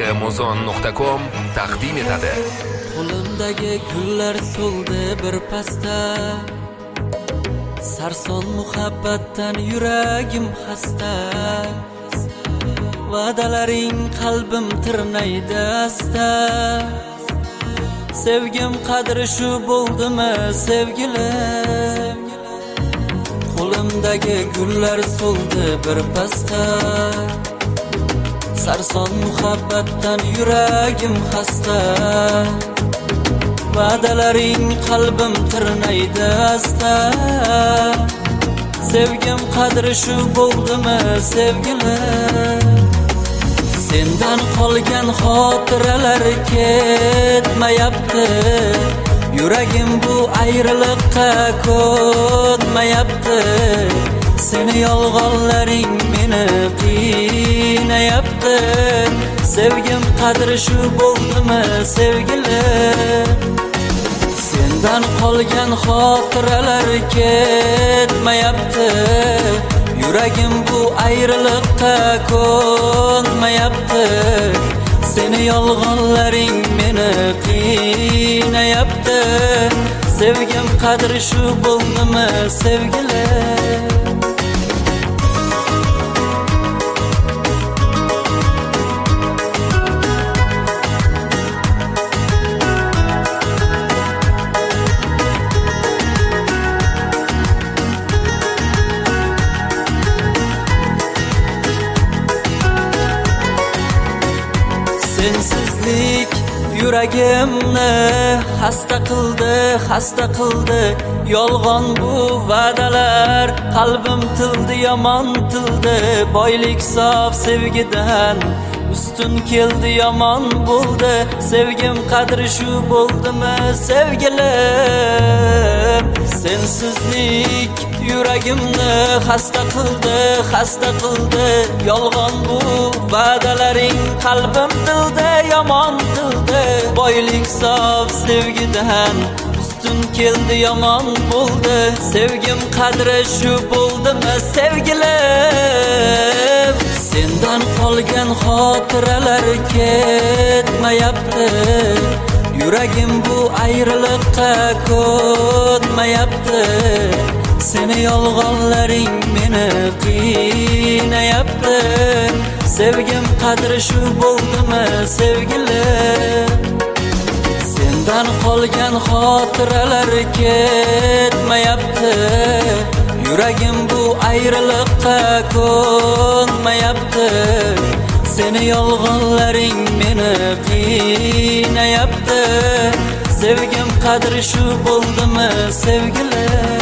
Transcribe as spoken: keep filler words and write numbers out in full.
muzon nuqta com taqdim etadi. Qo'limdagi gullar so'ldi bir pasda, sarson muhabbatdan yuragim xasta. Va'dalaring qalbim tirnaydi asta. Sevgim qadri shu bo'ldimi sevgilim? Qo'limdagi gullar so'ldi bir pasda, sarson muhabbatdan yuragim xasta. Va'dalaring qalbim tirnaydi asta. Sevgim qadri shu bo'ldimi sevgilim? Sendan qolgan xotiralar ketmayapti. Yuragim bu ayriliqqa ko'nmayapti. Seni yolg'onlaring meni qiynayapti. Sevgim qadri shu bo'ldimi sevgilim? Sendan qolgan xotiralar ketmayapti. Yuragim bu ayriliqqa ko'nmayapti. Seni yolg'onlaring meni qiynayapti. Sevgim qadri shu bo'ldimi sevgilim? Sensizlik yuragimni xasta qildi, xasta qildi. Yolg'on bu va'dalar, qalbim tildi, yomon tildi. Boylik sof sevgidan ustun keldi, yomon bo'ldi. Sevgim qadri shu bo'ldimi sevgilim? Sensizlik yuragimni xasta qildi, xasta qildi. Yolg'on bu va'dalaring, qalbim tildi, yomon tildi. Boylik sof sevgidan ustun keldi, yomon bo'ldi. Sevgim qadri shu bo'ldimi sevgilim? Sendan qolgan xotiralar ketmayapti. Yuragim bu ayriliqqa ko'nmayapti. Seni yolg'onlaring meni qiynayapti. Sevgim qadri shu bo'ldimi sevgilim? Sendan qolgan xotiralar ketmayapti. Yuragim bu ayriliqqa ko'nmayapti. Seni yolg'onlaring meni qiynayapti. Sevgim qadri shu bo'ldimi sevgilim?